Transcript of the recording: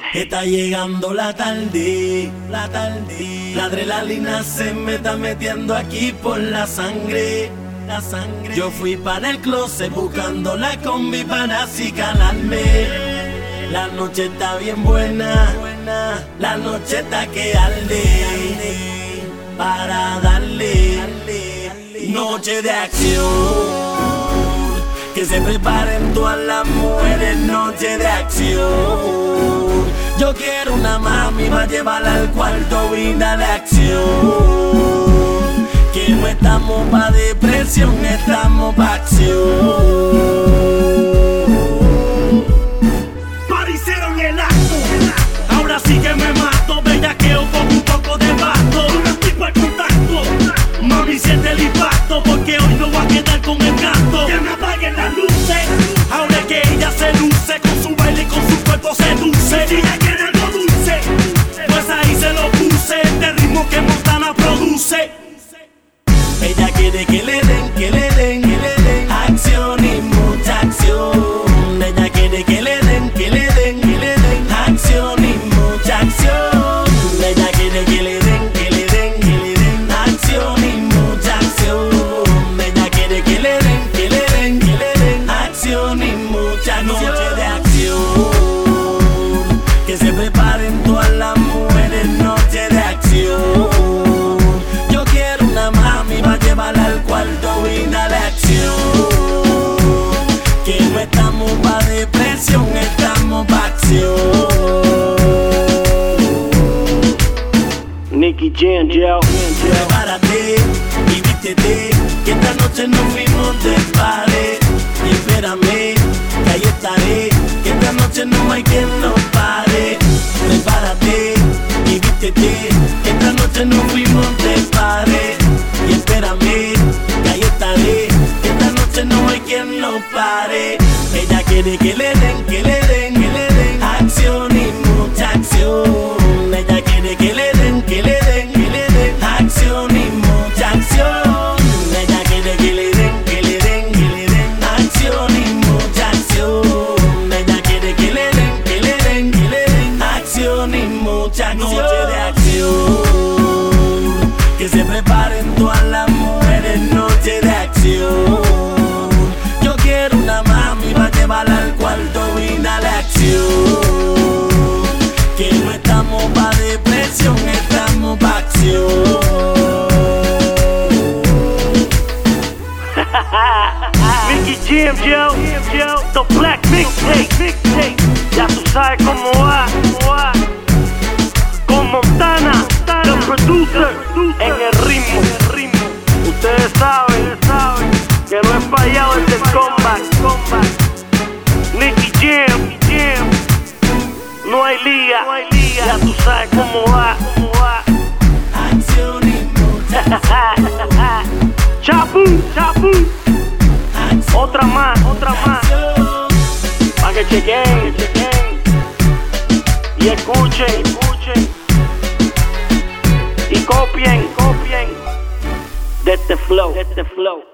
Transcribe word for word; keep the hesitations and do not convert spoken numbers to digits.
Está llegando la tarde, la tarde. La adrenalina se me está metiendo aquí por la sangre, la sangre. Yo fui para el closet buscando la combi para así calarme. La noche está bien buena, buena. La noche está que arde, para darle, noche de acción. Que se preparen todas las mujeres, noche de acción. Yo quiero una mami para llevarla al cuarto y darle acción. Que no estamos pa' depresión, estamos pa' acción. Parecieron el acto, ahora sí que me mato, bellaqueo con un poco de basto. Ahora estoy por contacto, mami siente el impacto, porque hoy no voy a quedar con el canto. Que me apaguen las luces, ahora es que ella se luce, con su baile y con su cuerpo seduce. Si ella quiere algo dulce, pues ahí se lo puse, este ritmo que Montana produce. Ella quiere que le den, que le den, que le den acción y mucha acción. Ella quiere que le den, que le den, que le den acción y mucha acción. Ella quiere que le den, que le den, que le den acción y mucha acción. Ella quiere que le den, que le den, que le den acción y mucha acción. Noche de acción. Que se preparen todas las mujeres, noche de acción. Yo quiero una mami para llevarla al cuarto y darle acción. Que no estamos pa' depresión, estamos pa' acción. Nicky Jam, yo. Prepárate y vístete, que esta noche nos fuimos de party. Y espérame, que ahí estaré, que esta noche no hay quien nos pare. Prepárate y vístete, que esta noche nos fuimos de party. Y espérame, que ahí estaré, que esta noche no hay quien nos pare. Ella quiere que le den, que le den, que le den acción y mucha acción. Ella quiere que le den, que le den, que le den acción y mucha acción. Ella quiere que le den, que le den, que le den acción y mucha acción. Ella quiere que le den, que le den, que le den acción y mucha acción. Noche de acción. Que se preparen todas las mujeres, noche de acción. Yo quiero una mami para llevarla al cuarto y darle acción. Que no estamos pa' depresión, estamos pa' acción. Nicky Jam, yo, yo, the Black Mixtape, mixtape. Ya tú sabes cómo va, cómo va. Con Montana, the producer, en el ritmo, ritmo. Ustedes saben, saben que no he fallado desde el comeback, comeback. Nicky Jam, Jam, no hay liga, no hay liga. Ya tú sabes cómo va, cómo va. Acción y mucha acción. Chapu, chapu. Otra más, otra más. Pa' que chequen, chequen. Y escuchen, escuchen. Y copien, copien. De este flow, de este flow.